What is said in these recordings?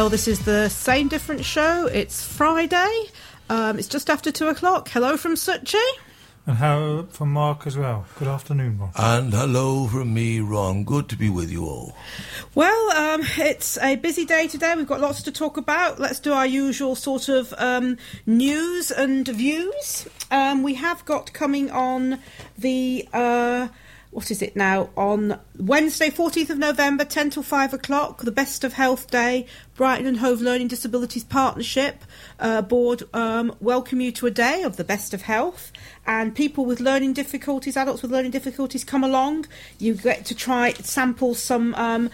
Well, this is the Same Different Show. It's Friday. It's just after 2 o'clock. Hello from Suchi. And hello from Mark as well. Good afternoon, Mark. And hello from me, Ron. Good to be with you all. Well, it's a busy day today. We've got lots to talk about. Let's do our usual sort of news and views. We have got coming on the... what is it now? On Wednesday, 14th of November, 10 till 5 o'clock, the Best of Health Day, Brighton and Hove Learning Disabilities Partnership Board welcome you to a day of the Best of Health. And people with learning difficulties, adults with learning difficulties, come along. You get to try sample some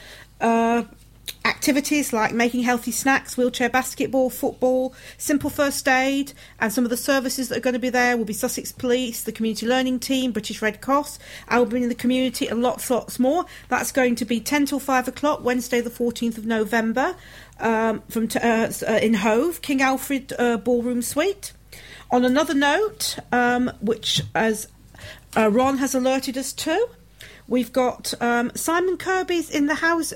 activities like making healthy snacks, wheelchair basketball, football, simple first aid, and some of the services that are going to be there will be Sussex Police, the Community Learning Team, British Red Cross, Albion in the Community, and lots more. That's going to be 10 till 5 o'clock, Wednesday the 14th of November, in Hove, King Alfred Ballroom Suite. On another note, which as Ron has alerted us to, we've got Simon Kirby's in the House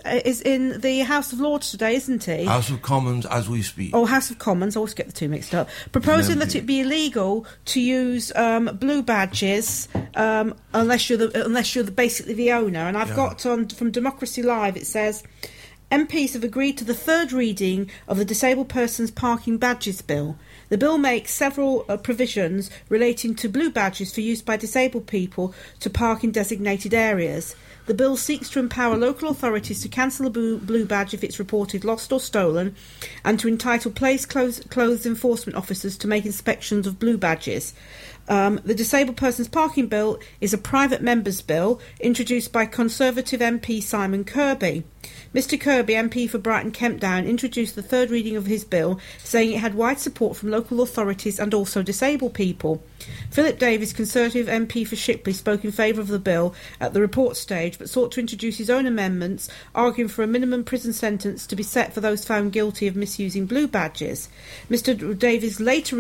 of Lords today, isn't he? House of Commons as we speak. Oh, House of Commons. I always get the two mixed up. Proposing that it be illegal to use blue badges unless you're basically the owner. And I've got from Democracy Live. It says MPs have agreed to the third reading of the Disabled Persons Parking Badges Bill. The bill makes several provisions relating to blue badges for use by disabled people to park in designated areas. The bill seeks to empower local authorities to cancel a blue badge if it's reported lost or stolen, and to entitle plainclothes enforcement officers to make inspections of blue badges. The Disabled Persons Parking Bill is a private member's bill introduced by Conservative MP Simon Kirby. Mr Kirby, MP for Brighton Kemp Down, introduced the third reading of his bill, saying it had wide support from local authorities and also disabled people. Philip Davies, Conservative MP for Shipley, spoke in favour of the bill at the report stage, but sought to introduce his own amendments, arguing for a minimum prison sentence to be set for those found guilty of misusing blue badges. Mr Davies later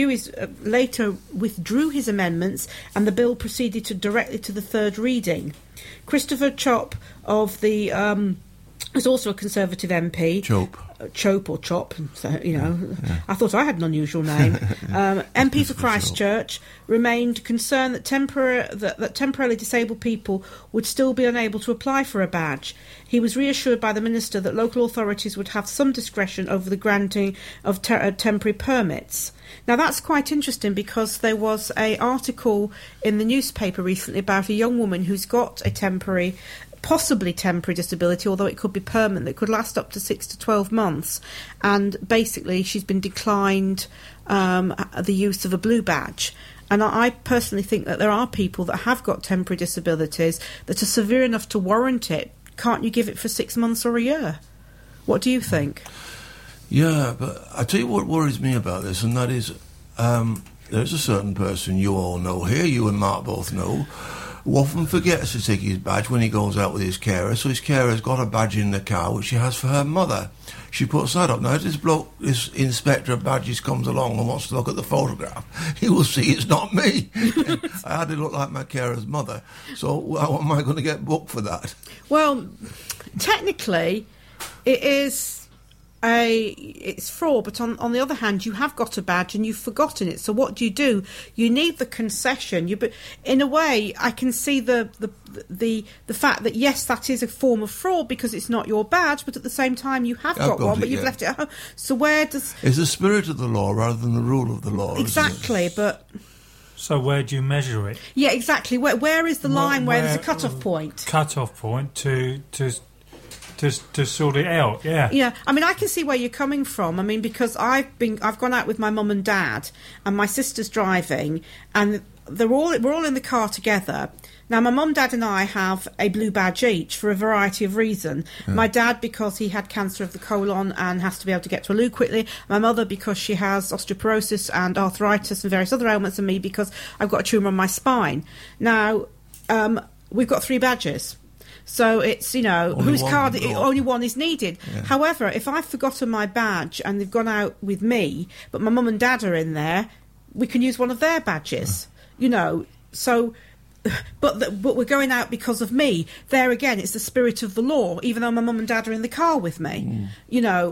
withdrew his amendments, and the bill proceeded directly to the third reading. Christopher Chope of the... was also a Conservative MP. Chope or Chop, so, I thought I had an unusual name. MP for Christchurch remained concerned that temporarily disabled people would still be unable to apply for a badge. He was reassured by the Minister that local authorities would have some discretion over the granting of temporary permits. Now that's quite interesting, because there was an article in the newspaper recently about a young woman who's got a possibly temporary disability, although it could be permanent, that could last up to 6 to 12 months, and basically she's been declined the use of a blue badge. And I personally think that there are people that have got temporary disabilities that are severe enough to warrant it. Can't you give it for 6 months or a year? What do you think? Yeah, but I tell you what worries me about this, and that is there's a certain person you all know here, you and Mark both know, who often forgets to take his badge when he goes out with his carer, so his carer's got a badge in the car which she has for her mother. She puts that up. Now, if this inspector of badges comes along and wants to look at the photograph, he will see it's not me. I hardly look like my carer's mother, so how am I going to get booked for that? Well, technically, it's fraud, but on the other hand, you have got a badge and you've forgotten it. So what do? You need the concession. But in a way, I can see the fact that yes, that is a form of fraud because it's not your badge, but at the same time you have got one, but you've left it at home. So where does... It's the spirit of the law rather than the rule of the law. Exactly, but... So where do you measure it? Yeah, exactly. Where is the line where there's a cut-off point? Cut-off point to sort it out, yeah. Yeah, I mean, I can see where you're coming from. I mean, because I've gone out with my mum and dad, and my sister's driving, and we're all in the car together. Now, my mum, dad and I have a blue badge each for a variety of reasons. Yeah. My dad, because he had cancer of the colon and has to be able to get to a loo quickly. My mother, because she has osteoporosis and arthritis and various other ailments, and me, because I've got a tumour on my spine. Now, we've got 3 badges. So it's, whose card, only one is needed. Yeah. However, if I've forgotten my badge and they've gone out with me, but my mum and dad are in there, we can use one of their badges, so... But we're going out because of me. There again, it's the spirit of the law, even though my mum and dad are in the car with me.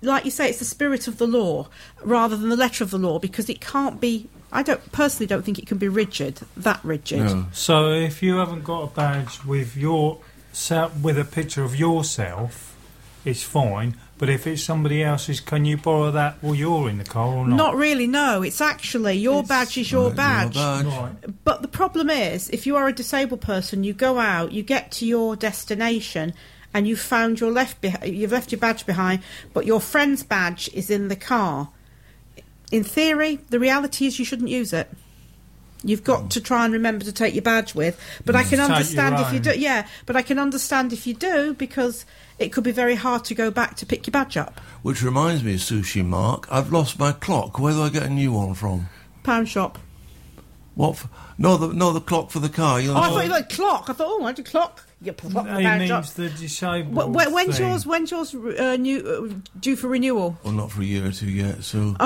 like you say, it's the spirit of the law rather than the letter of the law, because it can't be. I personally don't think it can be that rigid. No. So if you haven't got a badge with with a picture of yourself, it's fine. But if it's somebody else's, can you borrow that while you're in the car or not? Not really, no. It's actually your badge is your badge. Right. But the problem is, if you are a disabled person, you go out, you get to your destination, and you've left your badge behind, but your friend's badge is in the car. In theory, the reality is you shouldn't use it. You've got to try and remember to take your badge with. But I can understand if you do. Yeah, but I can understand if you do, because it could be very hard to go back to pick your badge up. Which reminds me, Sushi Mark, I've lost my clock. Where do I get a new one from? Pound shop. What? The clock for the car. I thought you like clock. I thought, I had a clock. You put the pound shop. The disabled. When's yours due for renewal? Well, not for a year or two yet. So.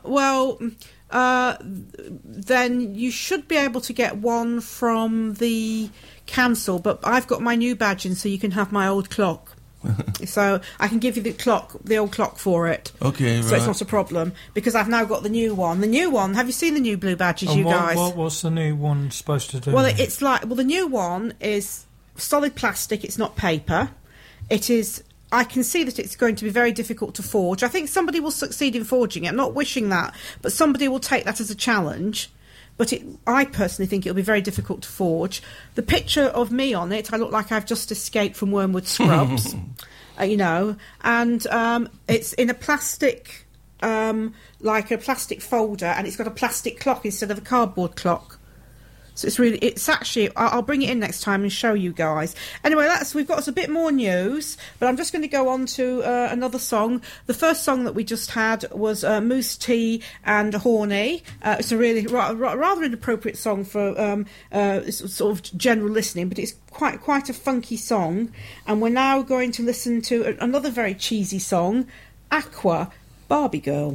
Then you should be able to get one from the council, but I've got my new badge in, so you can have my old clock. So I can give you the old clock for it. Okay, so it's not a problem, because I've now got the new one. The new one, have you seen the new blue badges, and you guys? What's the new one supposed to do? Well, the new one is solid plastic. It's not paper. It is. I can see that it's going to be very difficult to forge. I think somebody will succeed in forging it. I'm not wishing that, but somebody will take that as a challenge. But I personally think it'll be very difficult to forge. The picture of me on it, I look like I've just escaped from Wormwood Scrubs, and it's in a plastic, like a plastic folder, and it's got a plastic clock instead of a cardboard clock. So it's actually, I'll bring it in next time and show you guys. Anyway, we've got us a bit more news, but I'm just going to go on to another song. The first song that we just had was Moose T and Horny. It's a really rather inappropriate song for sort of general listening, but it's quite a funky song. And we're now going to listen to another very cheesy song, Aqua, Barbie Girl.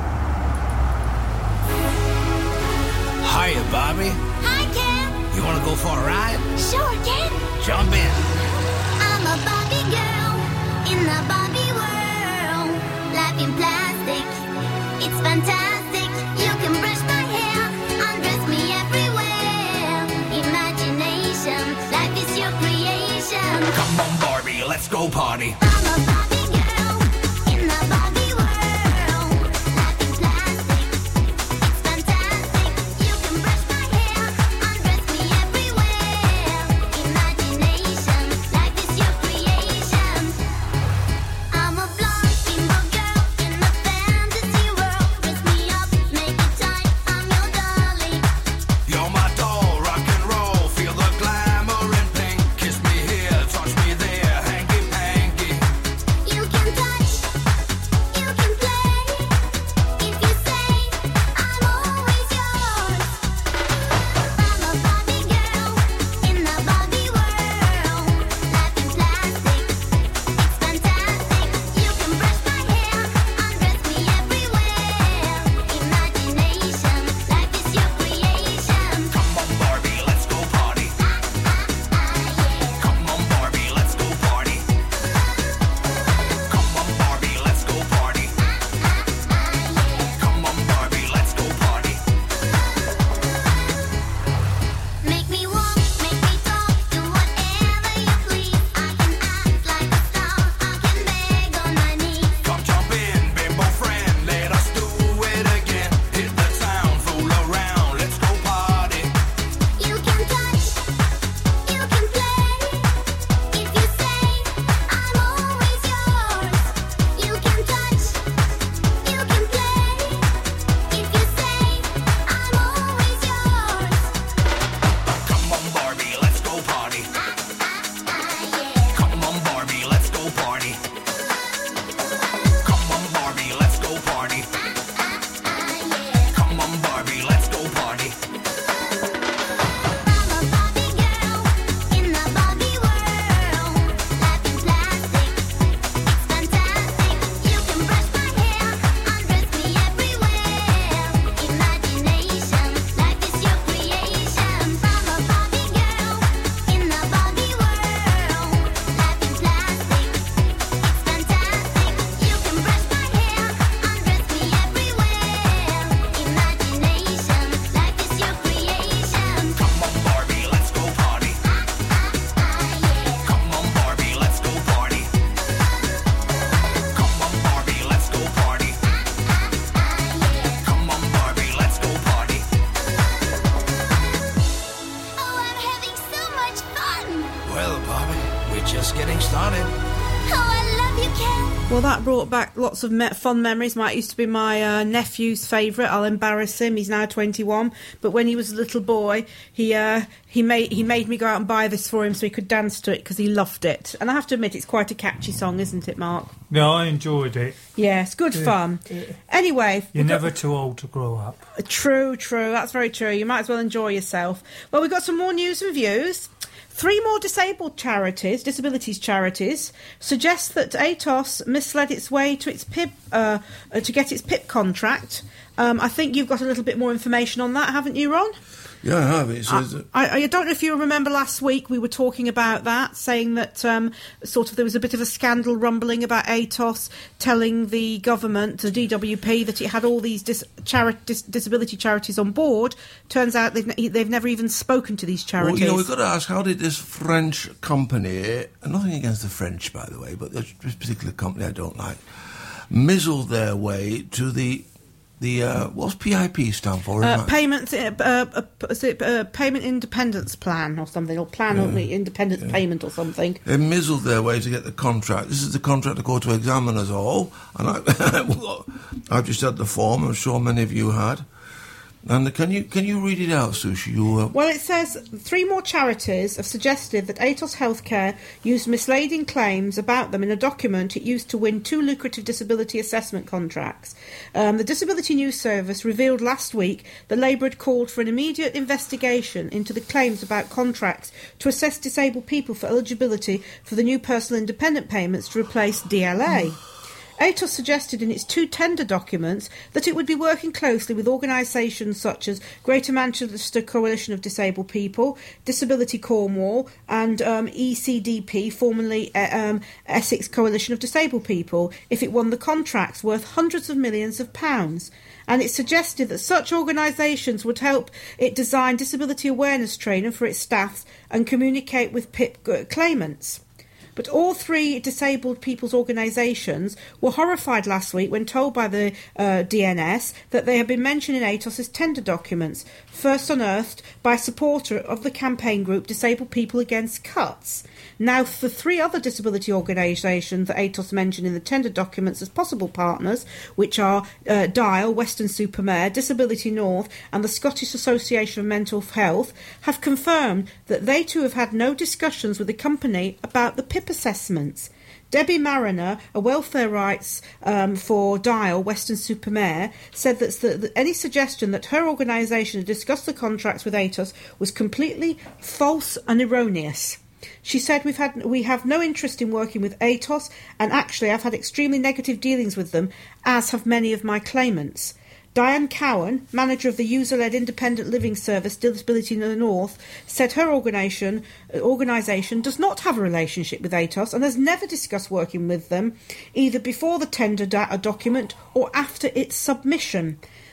Hiya, Bobby. Hi, Ken. You want to go for a ride? Sure, Ken. Jump in. I'm a Barbie girl in the Barbie world. Life in plastic, it's fantastic. You can brush my hair, undress me everywhere. Imagination, life is your creation. Come on, Barbie, let's go party. I'm a Barbie girl in the Barbie world. Life in plastic, it's fantastic. You can brush my hair, undress me everywhere. Imagination, life is your creation. I'm a blonde bimbo girl in a fantasy world. Dress me up, make it tight, I'm your dolly. You're my doll, rock and roll. Feel the glamour and pink. Kiss me here, touch me there, hanky panky. that brought back lots of fond memories. Mike used to be my nephew's favourite. I'll embarrass him. He's now 21, but when he was a little boy, he made me go out and buy this for him so he could dance to it because he loved it. And I have to admit, it's quite a catchy song, isn't it, Mark? No, I enjoyed it. Yeah, it's good fun. Anyway, You're never too old to grow up. True. That's very true. You might as well enjoy yourself. Well, we've got some more news and views. 3 more disabilities charities, suggest that ATOS misled its way to its PIP to get its PIP contract. I think you've got a little bit more information on that, haven't you, Ron? Yeah, I have. It says that I don't know if you remember last week we were talking about that, saying that there was a bit of a scandal rumbling about ATOS telling the government, the DWP, that it had all these disability charities on board. Turns out they've never even spoken to these charities. Well, we've got to ask, how did this French company, and nothing against the French, by the way, but this particular company I don't like, mizzle their way to the what's PIP stand for? Payment independence plan or something, or plan on the independence payment or something. They mizzled their way to get the contract. This is the contract to go to Examiners Hall, and I've just had the form. I'm sure many of you had. And can you read it out, Sushi? Well, it says 3 more charities have suggested that Atos Healthcare used misleading claims about them in a document it used to win 2 lucrative disability assessment contracts. The Disability News Service revealed last week that Labour had called for an immediate investigation into the claims about contracts to assess disabled people for eligibility for the new personal independent payments to replace DLA. ATOS suggested in its 2 tender documents that it would be working closely with organisations such as Greater Manchester Coalition of Disabled People, Disability Cornwall and ECDP, formerly Essex Coalition of Disabled People, if it won the contracts worth hundreds of millions of pounds. And it suggested that such organisations would help it design disability awareness training for its staff and communicate with PIP claimants. But all 3 disabled people's organisations were horrified last week when told by the DNS that they had been mentioned in ATOS's tender documents, first unearthed by a supporter of the campaign group Disabled People Against Cuts. Now, the 3 other disability organisations that ATOS mentioned in the tender documents as possible partners, which are Dial, Weston-super-Mare, Disability North and the Scottish Association of Mental Health, have confirmed that they too have had no discussions with the company about the PIP assessments. Debbie Mariner, a welfare rights for Dial, Weston-super-Mare, said that any suggestion that her organisation had discussed the contracts with ATOS was completely false and erroneous. She said, we have no interest in working with ATOS, and actually I've had extremely negative dealings with them, as have many of my claimants. Diane Cowan, manager of the user-led independent living service Disability in the North, said her organisation does not have a relationship with ATOS and has never discussed working with them, either before the tender document or after its submission.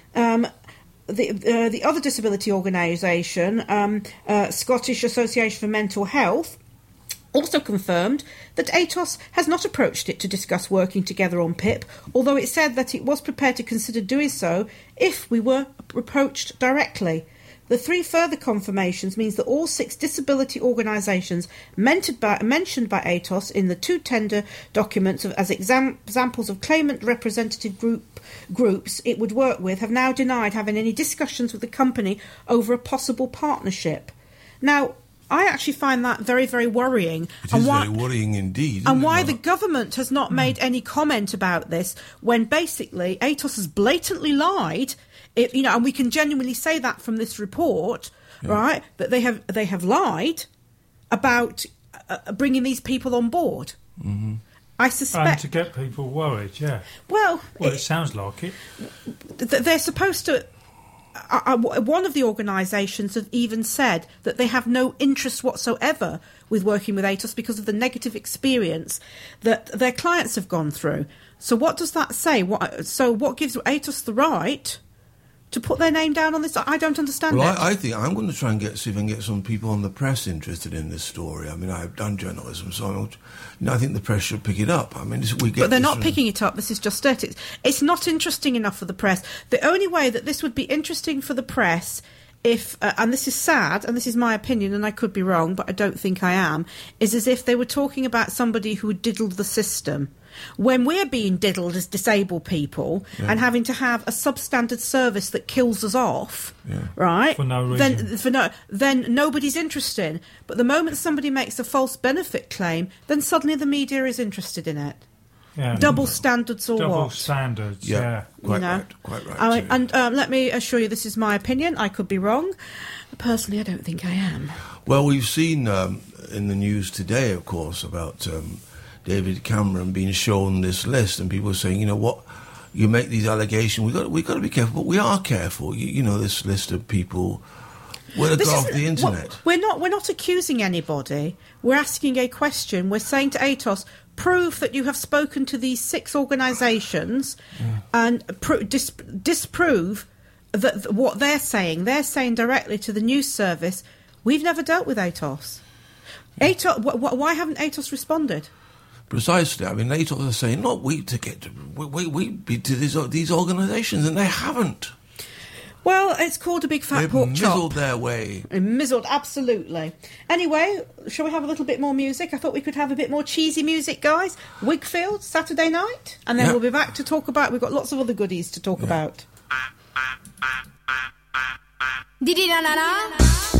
The other disability organisation, Scottish Association for Mental Health, also confirmed that ATOS has not approached it to discuss working together on PIP, although it said that it was prepared to consider doing so if we were approached directly. The 3 further confirmations means that all 6 disability organisations mentioned by ATOS in the 2 tender documents as examples of claimant representative groups it would work with have now denied having any discussions with the company over a possible partnership. Now, I actually find that very, very worrying. It is very worrying indeed. And why the government has not made any comment about this when basically ATOS has blatantly lied, and we can genuinely say that from this report, right, that they have lied about bringing these people on board. Mm-hmm. I suspect... And to get people worried, yeah. Well, it sounds like it. They're supposed to... one of the organisations have even said that they have no interest whatsoever with working with ATOS because of the negative experience that their clients have gone through. So what does that say? What gives ATOS the right to put their name down on this? I don't understand it. I think I'm going to try and see if I can get some people on the press interested in this story. I mean, I've done journalism, so I think the press should pick it up. I mean, but they're not picking it up. This is just it. It's not interesting enough for the press. The only way that this would be interesting for the press, if and this is sad, and this is my opinion, and I could be wrong, but I don't think I am, is as if they were talking about somebody who diddled the system. when we're being diddled as disabled people and having to have a substandard service that kills us off, right? For no reason. Then nobody's interested. But the moment somebody makes a false benefit claim, then suddenly the media is interested in it. Yeah. Double standards or Double what? standards, Yeah, quite You know? right, quite right. And let me assure you, this is my opinion. I could be wrong. Personally, I don't think I am. Well, we've seen in the news today, of course, about David Cameron being shown this list, and people saying, you know what, you make these allegations, we got to be careful. But we are careful. You know, this list of people will have got off the internet. We're not accusing anybody. We're asking a question. We're saying to ATOS, prove that you have spoken to these 6 organisations and disprove that what they're saying. They're saying directly to the news service, we've never dealt with ATOS. Why haven't ATOS responded? Precisely. I mean, ATOS are saying, not we to these organisations, and they haven't. Well, it's called a big fat They've pork chop. mizzled their way. Mizzled, absolutely. Anyway, shall we have a little bit more music? I thought we could have a bit more cheesy music, guys. Wigfield, Saturday night. And then we'll be back to talk about... We've got lots of other goodies to talk about. Didi-da-da-da.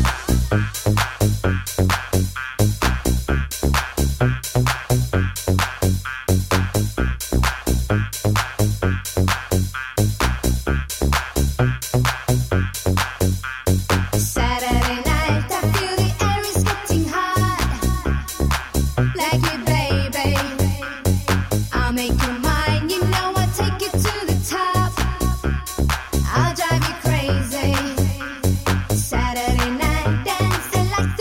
Saturday night, I feel the air is getting hot. Like you, baby. I'll make you mine, you know I'll take you to the top. I'll drive you crazy. Saturday night, dance the lights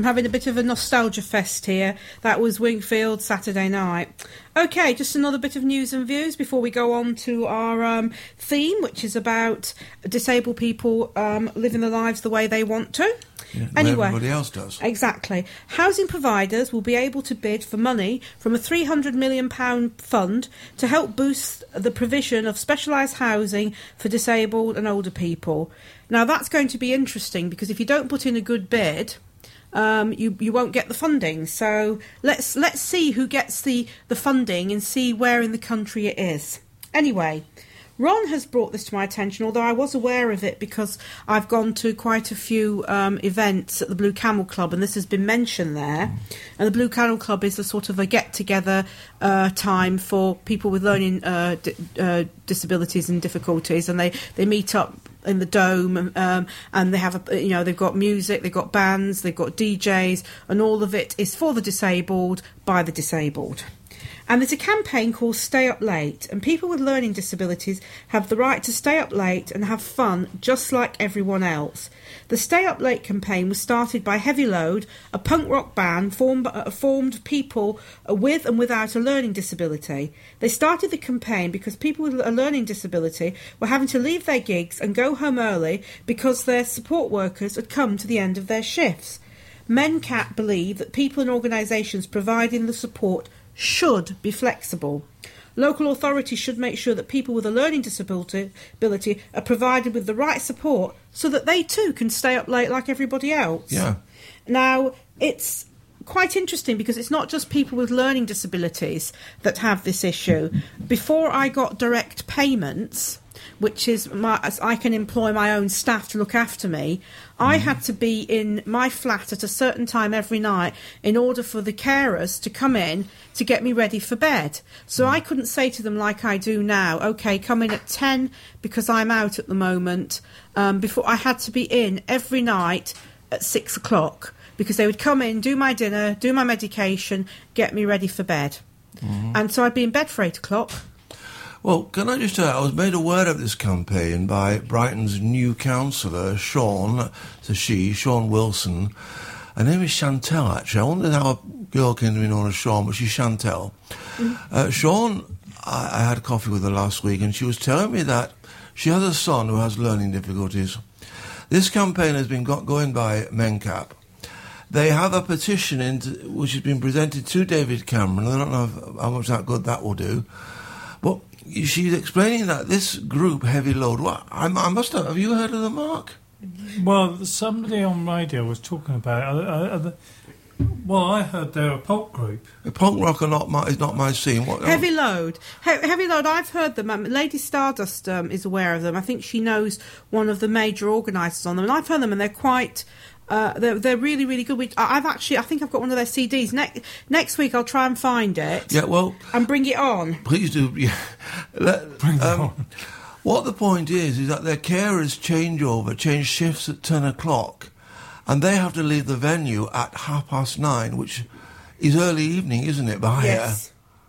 I'm having a bit of a nostalgia fest here. That was Wingfield Saturday night. Okay, just another bit of news and views before we go on to our theme, which is about disabled people living their lives the way they want to. Yeah, Anyway, everybody else does. Exactly. Housing providers will be able to bid for money from a £300 million fund to help boost the provision of specialised housing for disabled and older people. Now, that's going to be interesting because if you don't put in a good bid, you won't get the funding. So let's see who gets the funding and see where in the country it is. Anyway, Ron has brought this to my attention, although I was aware of it because I've gone to quite a few events at the Blue Camel Club, and this has been mentioned there. And the Blue Camel Club is a sort of a get-together time for people with learning disabilities and difficulties, and they meet up in the Dome, and they have they've got music, they've got bands, they've got DJs, and all of it is for the disabled by the disabled. And there's a campaign called Stay Up Late, and people with learning disabilities have the right to stay up late and have fun just like everyone else. The Stay Up Late campaign was started by Heavy Load, a punk rock band formed people with and without a learning disability. They started the campaign because people with a learning disability were having to leave their gigs and go home early because their support workers had come to the end of their shifts. MenCat believe that people and organisations providing the support should be flexible. Local authorities should make sure that people with a learning disability are provided with the right support so that they too can stay up late like everybody else. Yeah. Now, it's quite interesting because it's not just people with learning disabilities that have this issue. Before I got direct payments, which is I can employ my own staff to look after me, I had to be in my flat at a certain time every night in order for the carers to come in to get me ready for bed. So I couldn't say to them like I do now, OK, come in at 10 because I'm out at the moment. Before I had to be in every night at 6 o'clock because they would come in, do my dinner, do my medication, get me ready for bed. And so I'd be in bed for 8 o'clock. Well, can I just tell you, I was made aware of this campaign by Brighton's new councillor, Sean Wilson. Her name is Chantel, actually. I wondered how a girl came to be known as Sean, but she's Chantel. Sean, I had coffee with her last week, and she was telling me that she has a son who has learning difficulties. This campaign has been going by MenCap. They have a petition which has been presented to David Cameron. I don't know how much good that will do. But she's explaining that this group, Heavy Load, I must have you heard of them, Mark? Well, somebody on radio was talking about it. Well, I heard they're a pop group. Punk rock is not my scene. What, Heavy Load. Heavy Load, I've heard them. Lady Stardust is aware of them. I think she knows one of the major organisers on them. And I've heard them, and they're quite... they're really, really good. I think I've got one of their CDs. Next week I'll try and find it. Yeah, well... And bring it on. Please do. Yeah. Bring it on. What the point is that their carers change shifts at 10 o'clock, and they have to leave the venue at 9:30, which is early evening, isn't it, by Yes.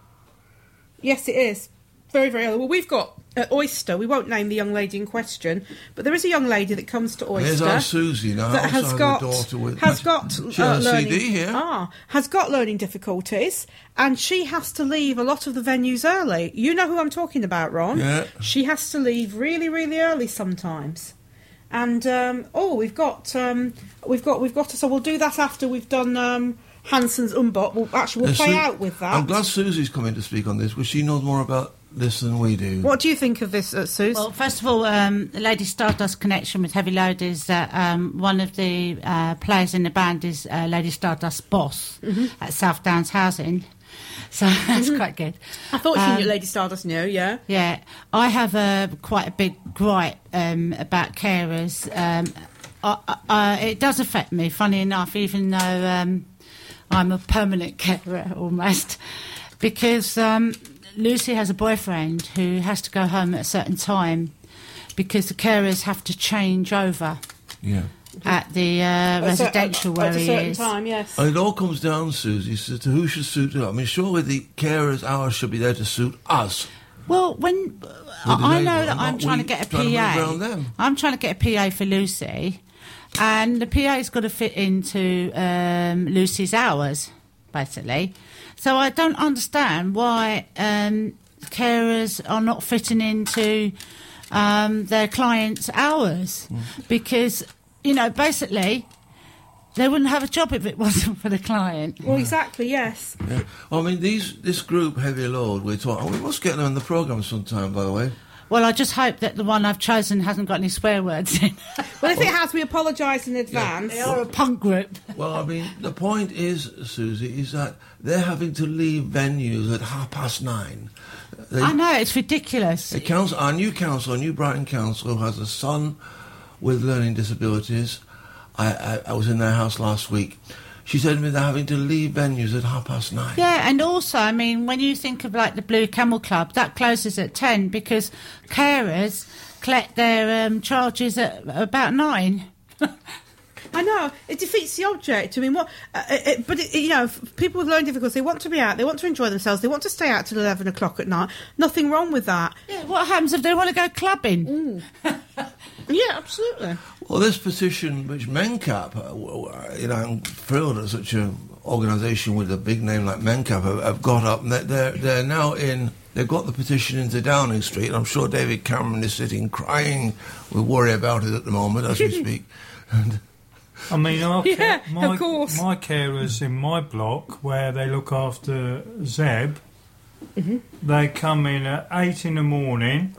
Yes, it is. Very, very early. Well, we've got Oyster. We won't name the young lady in question, but there is a young lady that comes to Oyster. There's our Susie now. That has got learning. CD here. Has got learning difficulties, and she has to leave a lot of the venues early. You know who I'm talking about, Ron? Yeah. She has to leave really, really early sometimes. And we've got. So we'll do that after we've done. Hanson's Umbot. We'll play out with that. I'm glad Susie's coming to speak on this, because she knows more about this than we do. What do you think of this, Suze? Well, first of all, Lady Stardust connection with Heavy Load is that one of the players in the band is Lady Stardust's boss at South Downs Housing. So that's quite good. I thought she knew Lady Stardust knew, yeah. Yeah. I have quite a big gripe about carers. It does affect me, funny enough, even though I'm a permanent carer almost, because Lucy has a boyfriend who has to go home at a certain time because the carers have to change over at the residential where he is. At a certain time, yes. And it all comes down, Susie, to who should suit who. I mean, surely the carers' hours should be there to suit us. Well, when I know that I'm trying to get a PA, I'm trying to get a PA for Lucy. and the PA's got to fit into Lucy's hours, basically. So I don't understand why carers are not fitting into their clients' hours, because, you know, basically they wouldn't have a job if it wasn't for the client. Well, exactly, yes. Yeah. Well, I mean, this group, Heavy Load, we're talking... we must get them on the programme sometime, by the way. Well, I just hope that the one I've chosen hasn't got any swear words in. Well, if it has, we apologise in advance. They are a punk group. Well, I mean, the point is, Susie, is that they're having to leave venues at 9:30. I know, it's ridiculous. The council, our new Brighton Council, who has a son with learning disabilities. I was in their house last week. She said to me they're having to leave venues at 9:30. Yeah, and also, I mean, when you think of like the Blue Camel Club, that closes at 10 because carers collect their charges at about 9. I know, it defeats the object. I mean, you know, people with learning difficulties, they want to be out, they want to enjoy themselves, they want to stay out till 11 o'clock at night. Nothing wrong with that. Yeah, what happens if they want to go clubbing? Yeah, absolutely. Well, this petition, which MenCap, you know, I'm thrilled that such an organisation with a big name like MenCap have got up, and they're now in. They've got the petition into Downing Street. I'm sure David Cameron is sitting crying with worry about it at the moment as we speak. And I mean, Of course. my carers in my block, where they look after Zeb, they come in at 8 in the morning,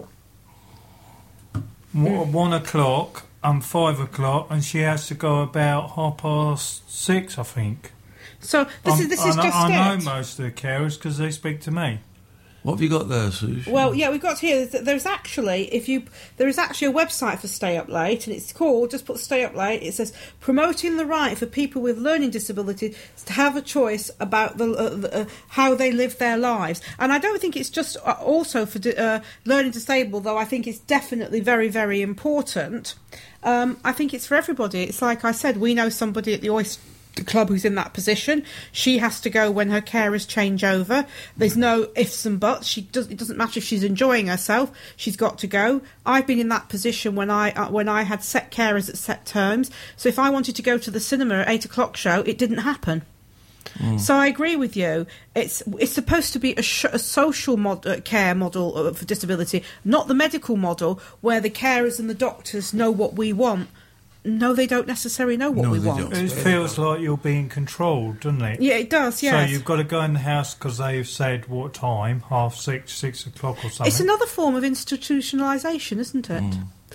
1 o'clock and 5 o'clock, and she has to go about 6:30, I think. So this is just I know it. most of the carers because they speak to me. what have you got there, Susie? Well, yeah, we've got here. There's actually there is actually a website for Stay Up Late, and it's called, just put Stay Up Late. It says promoting the right for people with learning disabilities to have a choice about how they live their lives. And I don't think it's just also for learning disabled, though. I think it's definitely very, very important. I think it's for everybody. It's like I said, we know somebody at the Oyster Club who's in that position. She has to go when her carers change over. There's no ifs and buts. It doesn't matter if she's enjoying herself. She's got to go. I've been in that position when I had set carers at set terms. So if I wanted to go to the cinema at 8 o'clock show, it didn't happen. So I agree with you. It's supposed to be a social care model for disability, not the medical model where the carers and the doctors know what we want. No, they don't necessarily know what we want. It feels like you're being controlled, doesn't it? Yeah, it does, yes. So you've got to go in the house because they've said what time, 6:30, 6 o'clock or something. It's another form of institutionalisation, isn't it?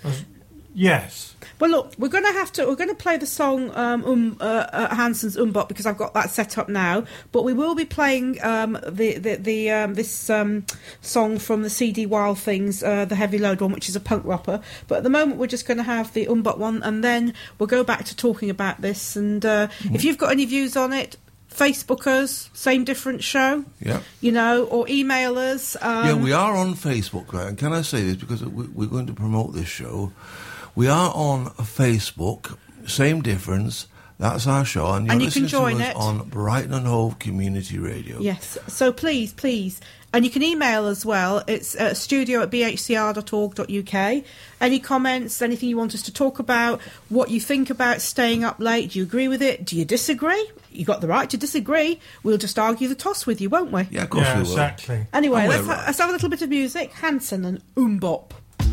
Yes. Well, look, we're going to play the song Hanson's Umbop because I've got that set up now. But we will be playing this song from the CD Wild Things, the Heavy Load one, which is a punk rapper. But at the moment, we're just going to have the Umbop one, and then we'll go back to talking about this. And if you've got any views on it, Facebook us, Same Different Show. Yeah. You know, or email us. Yeah, we are on Facebook, right? And can I say this because we're going to promote this show? We are on Facebook, Same Difference. That's our show, and you're you can listening join to us it on Brighton and Hove Community Radio. Yes, so please, and you can email as well. It's studio@bhcr.org.uk. Any comments, anything you want us to talk about, what you think about staying up late? Do you agree with it? Do you disagree? You got the right to disagree. We'll just argue the toss with you, won't we? Yeah, of course we will. Exactly. Anyway, And let's we're right. have a little bit of music. Hanson and Umbop.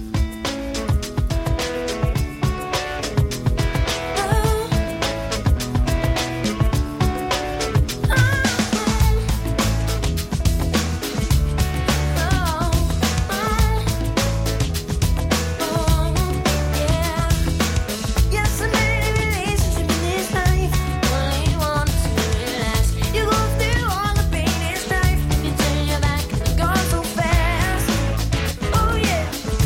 Yes, I'm in a relationship in this life. Only want to relax. You go through all the pain and strife. You turn your back and gone so fast. Oh yeah.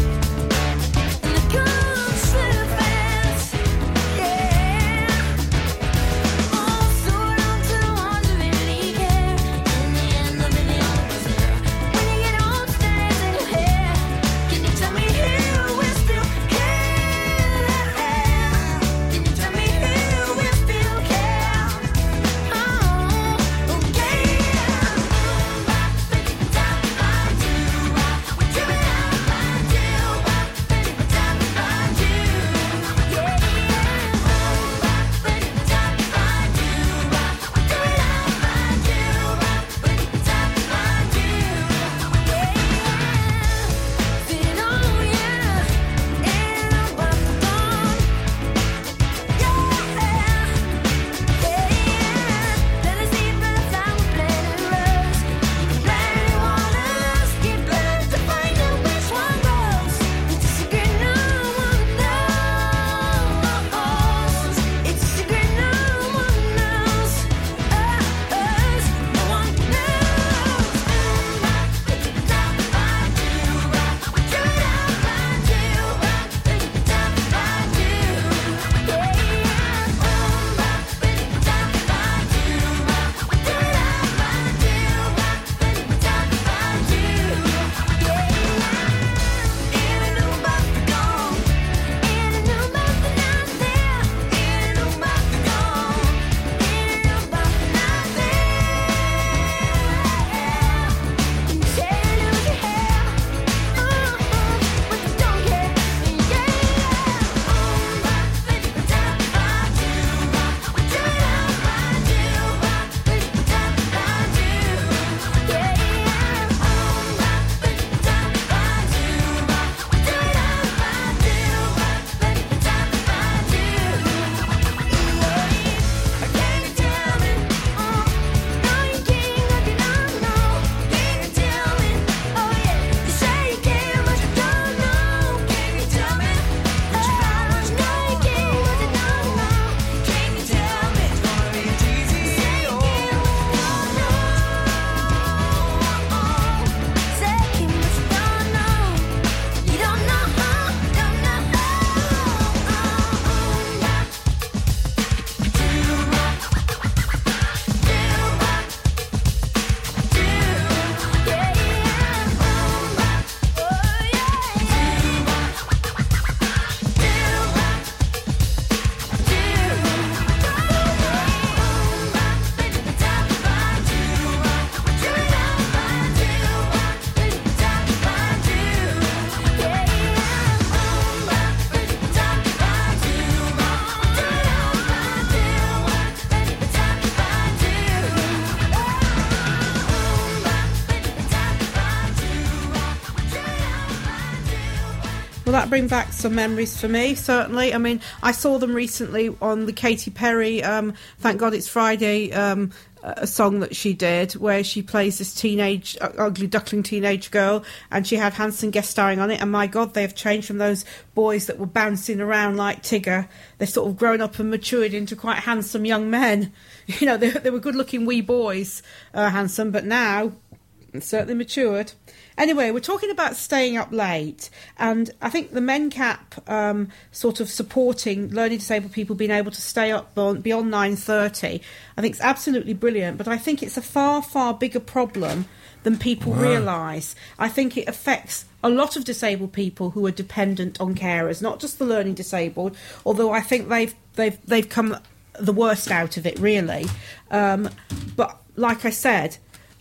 Well, that brings back some memories for me, certainly. I mean, I saw them recently on the Katy Perry Thank God It's Friday a song that she did, where she plays this teenage, ugly duckling teenage girl, and she had Hanson guest starring on it, and my God, they've changed from those boys that were bouncing around like Tigger. They've sort of grown up and matured into quite handsome young men. You know, they were good-looking wee boys, handsome, but now certainly matured. Anyway, we're talking about staying up late, and I think the MenCap sort of supporting learning disabled people being able to stay up beyond 9:30, I think it's absolutely brilliant, but I think it's a far, far bigger problem than people realise. I think it affects a lot of disabled people who are dependent on carers, not just the learning disabled, although I think they've come the worst out of it, really. But like I said,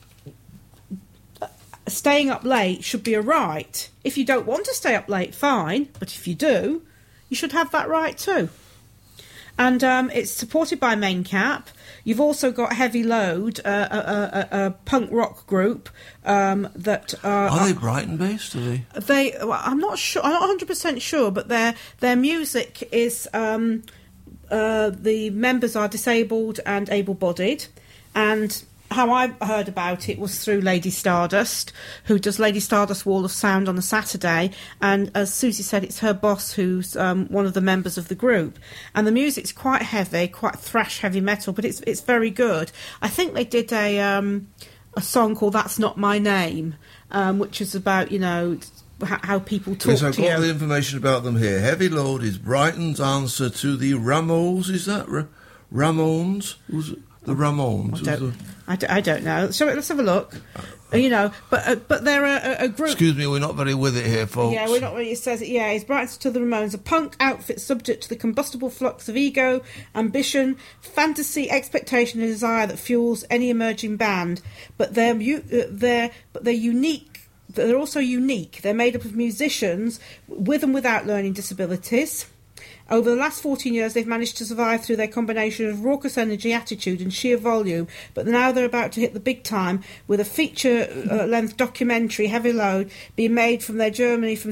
staying up late should be a right. If you don't want to stay up late, fine, but if you do, you should have that right too. And it's supported by MenCap. You've also got Heavy Load, a punk rock group that are they Brighton based? Are they? Well, I'm not sure. I'm not 100% sure, but their music is the members are disabled and able-bodied, and how I heard about it was through Lady Stardust, who does Lady Stardust Wall of Sound on a Saturday, and as Susie said, it's her boss who's one of the members of the group, and the music's quite heavy, quite thrash heavy metal, but it's very good. I think they did a song called That's Not My Name, which is about, you know, how people talk yes, I've to you. got all the information about them here. Heavy Load is Brighton's answer to the Ramones. Is that Ramones? Who's the Ramones? I don't know. So let's have a look. You know, but they're a group. Excuse me, we're not very with it here, folks. Yeah, we're not really. It says, yeah, it's Brighton to the Ramones, a punk outfit subject to the combustible flux of ego, ambition, fantasy, expectation, and desire that fuels any emerging band. But they're unique. They're also unique. They're made up of musicians with and without learning disabilities. Over the last 14 years, they've managed to survive through their combination of raucous energy, attitude and sheer volume, but now they're about to hit the big time with a feature-length documentary, Heavy Load, being made from their journey from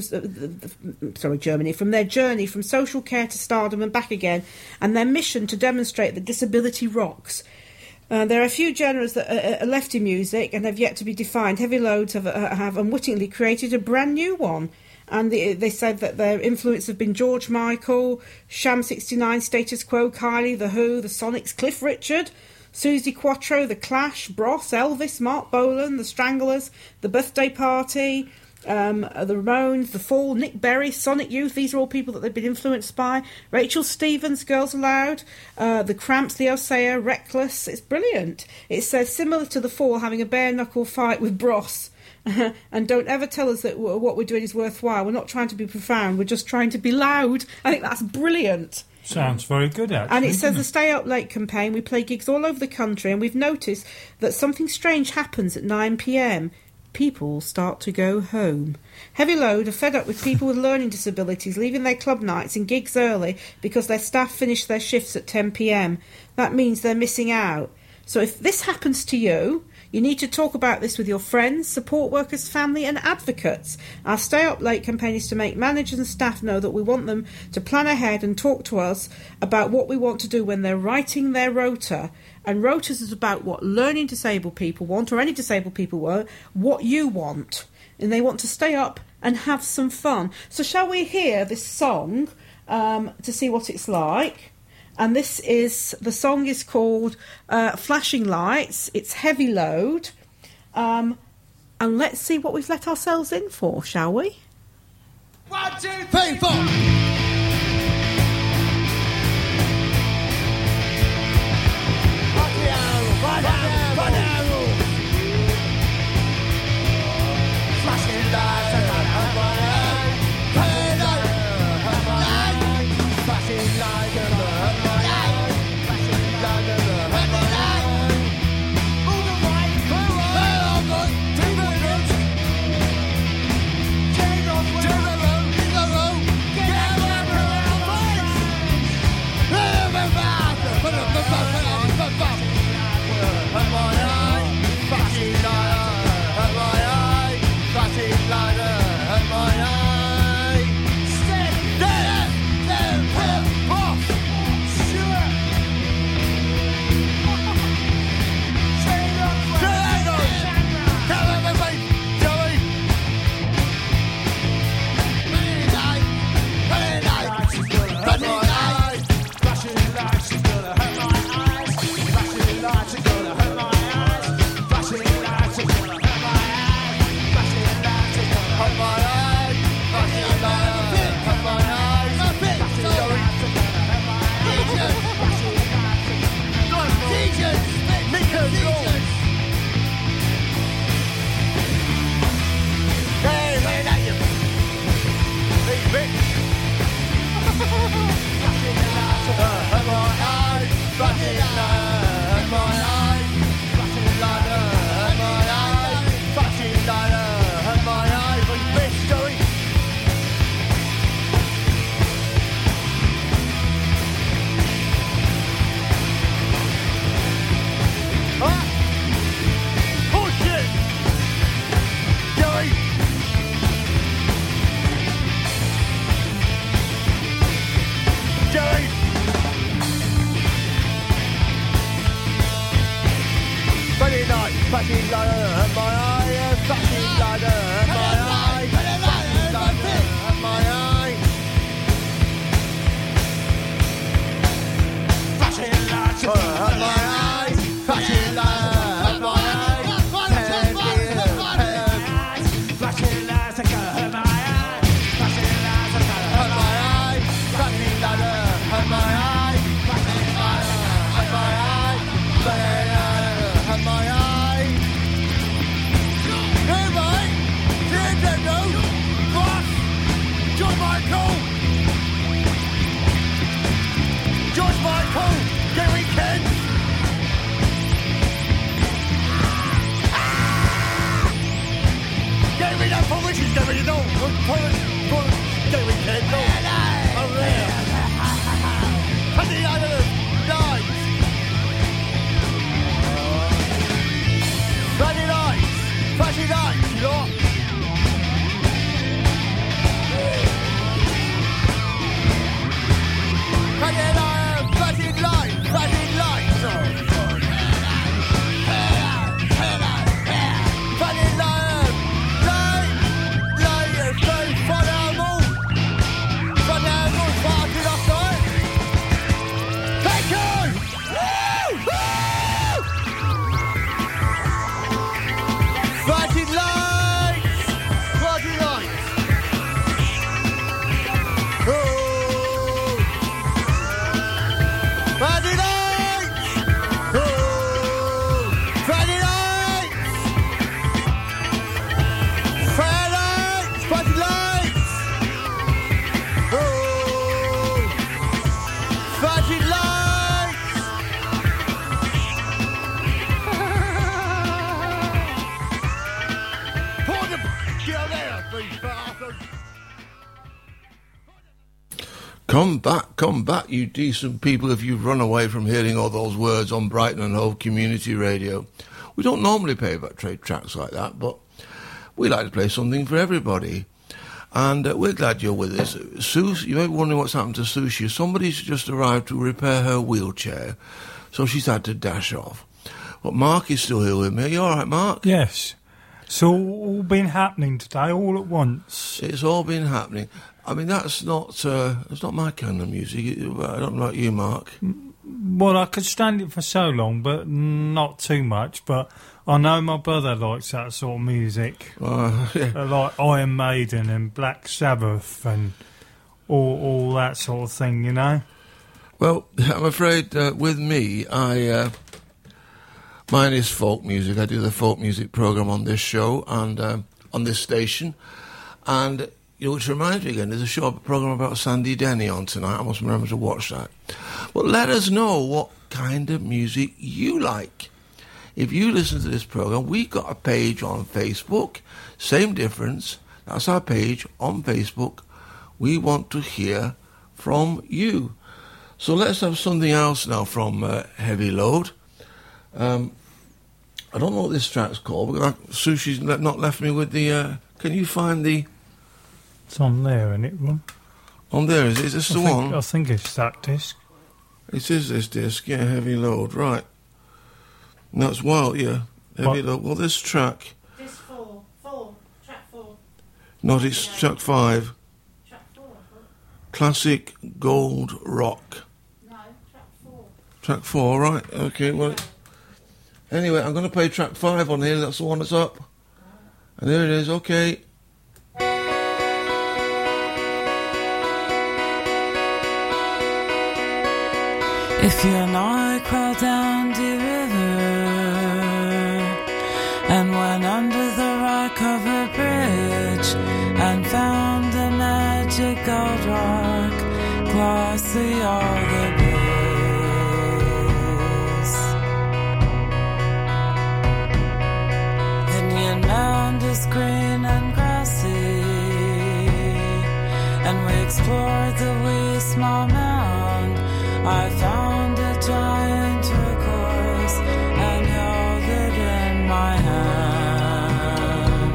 social care to stardom and back again, and their mission to demonstrate that disability rocks. There are a few genres that are left in music and have yet to be defined. Heavy Loads have unwittingly created a brand new one. And they said that their influence have been George Michael, Sham 69, Status Quo, Kylie, The Who, The Sonics, Cliff Richard, Suzi Quatro, The Clash, Bros, Elvis, Mark Bolan, The Stranglers, The Birthday Party, the Ramones, The Fall, Nick Berry, Sonic Youth. These are all people that they've been influenced by. Rachel Stevens, Girls Aloud, The Cramps, Leo Sayer, Reckless. It's brilliant. It says, similar to The Fall, having a bare-knuckle fight with Bros. And don't ever tell us that what we're doing is worthwhile. We're not trying to be profound. We're just trying to be loud. I think that's brilliant. Sounds very good, actually. And it says the Stay Up Late campaign. We play gigs all over the country, and we've noticed that something strange happens at 9 p.m. People start to go home. Heavy Load are fed up with people with learning disabilities leaving their club nights and gigs early because their staff finish their shifts at 10 p.m. That means they're missing out. So if this happens to you, you need to talk about this with your friends, support workers, family and advocates. Our Stay Up Late campaign is to make managers and staff know that we want them to plan ahead and talk to us about what we want to do when they're writing their rota. And rotas is about what learning disabled people want, or any disabled people want, what you want. And they want to stay up and have some fun. So shall we hear this song to see what it's like? And the song is called Flashing Lights. It's Heavy Load. And let's see what we've let ourselves in for, shall we? 1, 2, 3, 4. Flashing lights and flashing lights and get Come back, you decent people, if you've run away from hearing all those words on Brighton and Hove Community Radio. We don't normally play back trade tracks like that, but we like to play something for everybody. And we're glad you're with us. Sue, you may be wondering what's happened to Sushi. Somebody's just arrived to repair her wheelchair, so she's had to dash off. But Mark is still here with me. Are you all right, Mark? Yes. It's all been happening today, all at once. It's all been happening. I mean, that's not my kind of music. I don't know about you, Mark. Well, I could stand it for so long, but not too much. But I know my brother likes that sort of music. Yeah. Like Iron Maiden and Black Sabbath and all that sort of thing, you know? Well, I'm afraid with me, mine is folk music. I do the folk music programme on this show and on this station. And, which reminds me again, there's a programme about Sandy Denny on tonight. I must remember to watch that. But let us know what kind of music you like. If you listen to this programme, we've got a page on Facebook. Same difference. That's our page on Facebook. We want to hear from you. So let's have something else now from Heavy Load. I don't know what this track's called, but Sushi's not left me with the... can you find the... It's on there, isn't it, Ron? On there, is this the one? I think it's that disc. It is this disc, yeah, Heavy Load, right. And that's Wild, yeah, Heavy Load. Well, this track... Disc 4, track 4. No, it's track 5. Track 4. Classic Gold Rock. No, track 4. Track 4, right, okay, well... Anyway, I'm going to play track 5 on here, that's the one that's up. And there it is, okay. If you and I crawled down the river and went under the rock-covered bridge and found the magic gold rock, glossy all the blues, then you'd mound is green and grassy, and we explored the wee small mound. I found a giant turquoise and held it in my hand.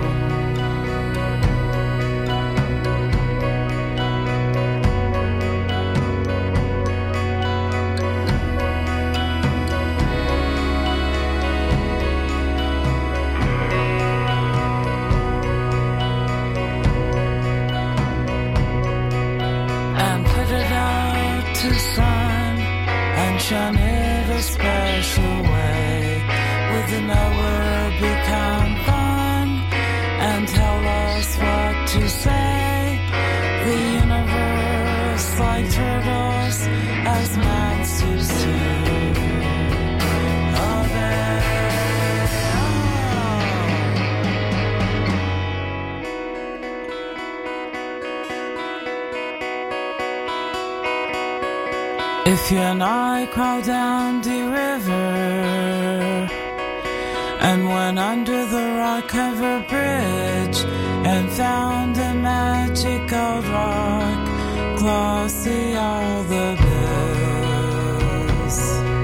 to sun and shine it a special way. With an hour become fun and tell us what to say. The universe, like turtles, as masters too. Oh, if you and I crawled down the river and went under the rock-covered bridge and found a magic old rock, glossy all the bills.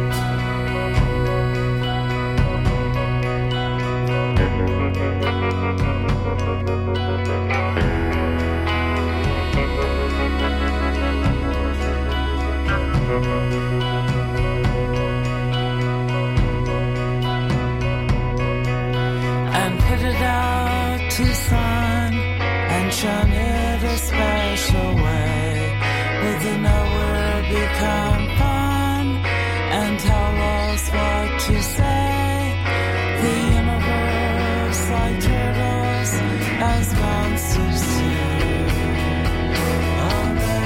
And put it out to sun and shine it a special way. With an hour become fun and tell us what to say. The universe, like turtles, as monsters too. Oh,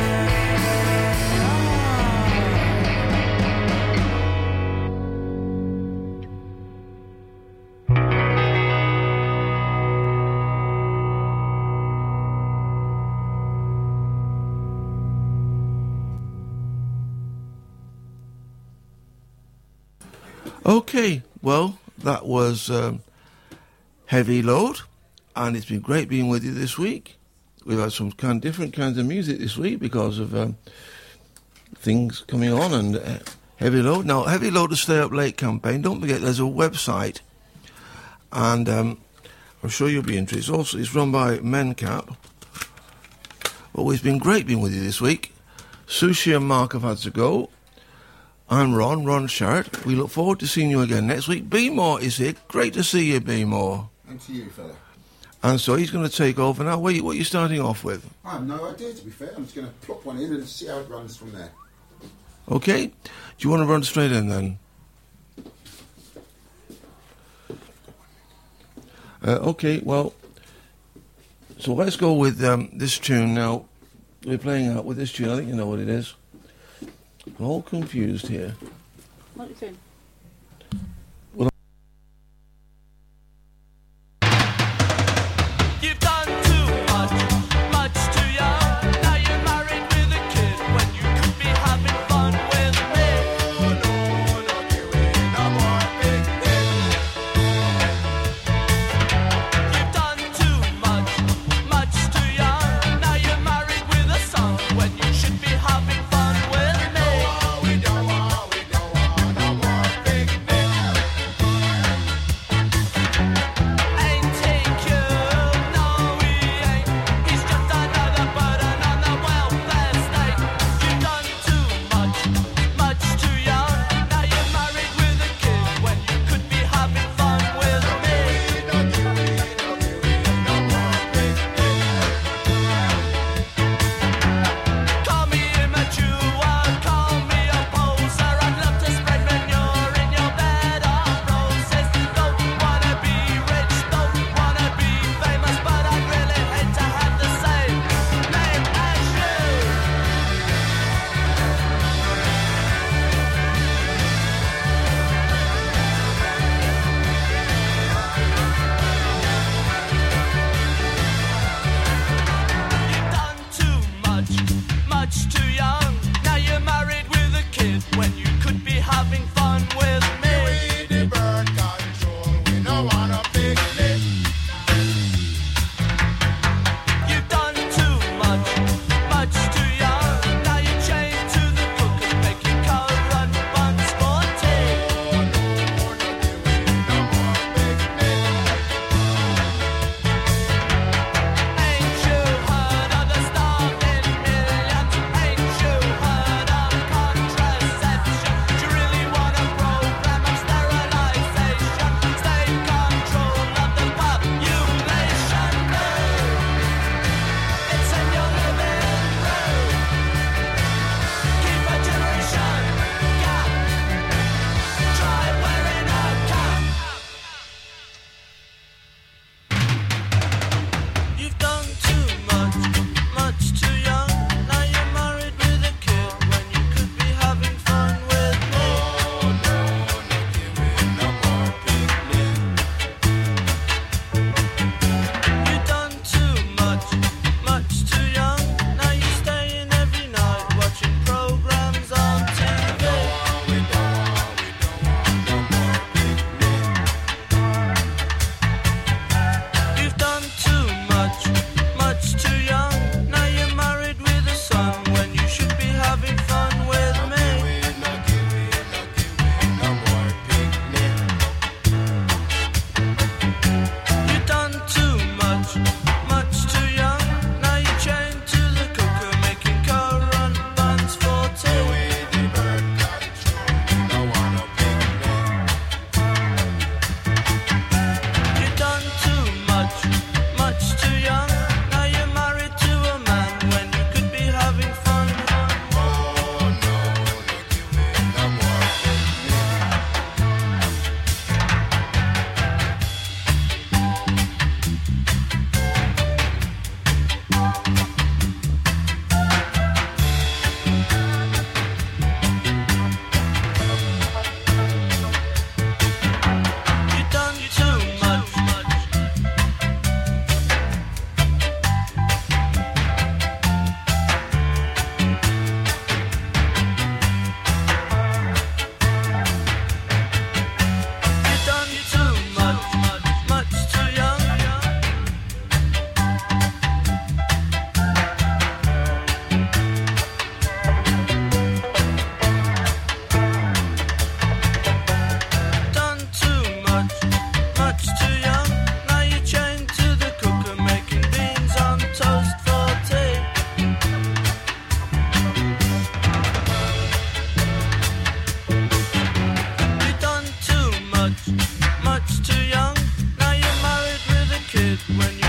Okay, well, that was Heavy Load, and it's been great being with you this week. We've had some different kinds of music this week because of things coming on, and Heavy Load. Now, Heavy Load to Stay Up Late campaign, don't forget there's a website, and I'm sure you'll be interested. It's run by Mencap. Well, it's been great being with you this week. Sushi and Mark have had to go. I'm Ron Sharrett. We look forward to seeing you again next week. B More is here. Great to see you, B More. And to you, fella. And so he's going to take over now. What are you starting off with? I have no idea, to be fair. I'm just going to plop one in and see how it runs from there. Okay. Do you want to run straight in then? Okay, well, so let's go with this tune now. We're playing out with this tune. I think you know what it is. I'm all confused here. What are you doing? You've done too much too young. Now you're married with a kid when you could be having fun with me. You've done too much too young. Now you're married with a son when you should be having fun with me. Ain't take you, no we ain't. He's just another burden on the welfare state. You've done too much too young. Now you're married with a kid when you could be having fun with me. Call me immature, call me a poser. I'd love to spread manure in your bed of roses. Don't wanna be rich, don't wanna be famous, but I'd really hate to have the same name as you. You've done too much too young. Now you're married with a kid when you could be having fun with me. You've done too much too young. Now you're chained to the cook and making currant buns for tea. Ain't you heard of the starving millions? Ain't you it when you